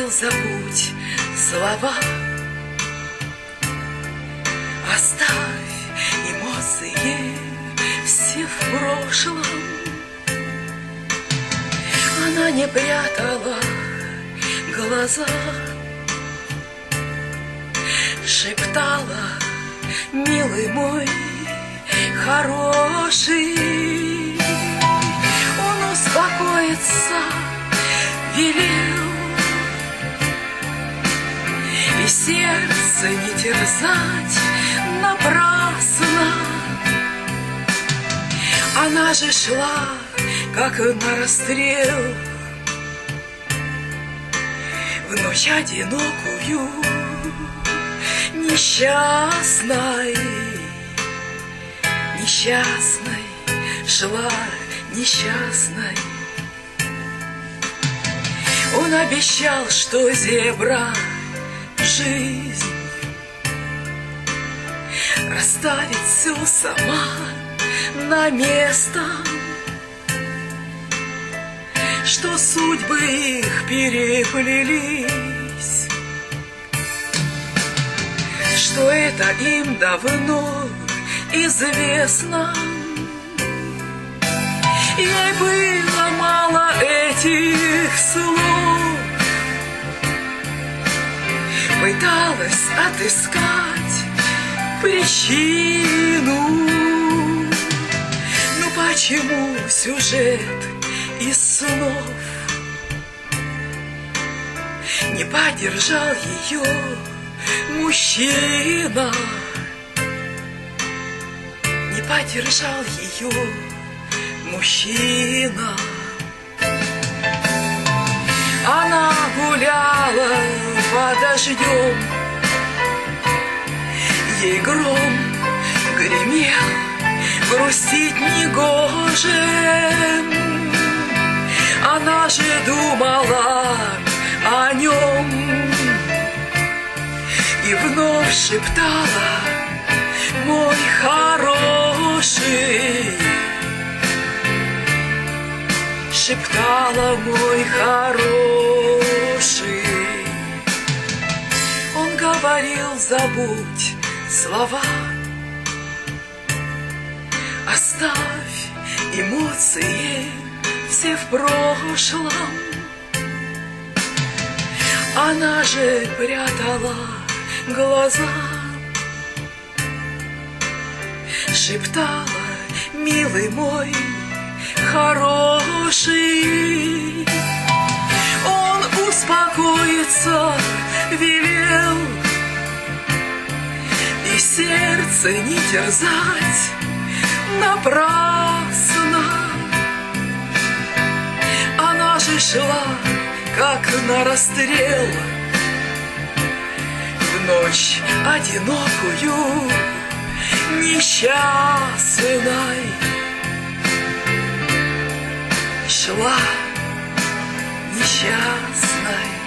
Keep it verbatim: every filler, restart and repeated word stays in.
говорил, забудь слова, оставь эмоции все в прошлом. Она не прятала глаза, шептала: милый мой хороший. Он успокоиться велел и сердце не терзать напрасно. Она же шла, как на расстрел, в ночь одинокую, несчастной, несчастной, шла несчастной. Он обещал, что зебра жизнь расставит все сама на место, что судьбы их переплелись, что это им давно известно. Ей было мало этих слов, пыталась отыскать причину. Но почему сюжет из снов не поддержал ее мужчина, не поддержал ее мужчина? Она гуляла под дождем, ей гром гремел, грустить негоже. Она же думала о нем и вновь шептала: мой хороший, шептала: мой хороший. Он говорил, забудь слова, оставь эмоции все в прошлом. Она же прятала глаза, шептала: милый мой хороший. Он успокоиться велел и сердце не терзать напрасно. Она же шла, как на расстрел, в ночь одинокую, несчастной. Шла несчастной.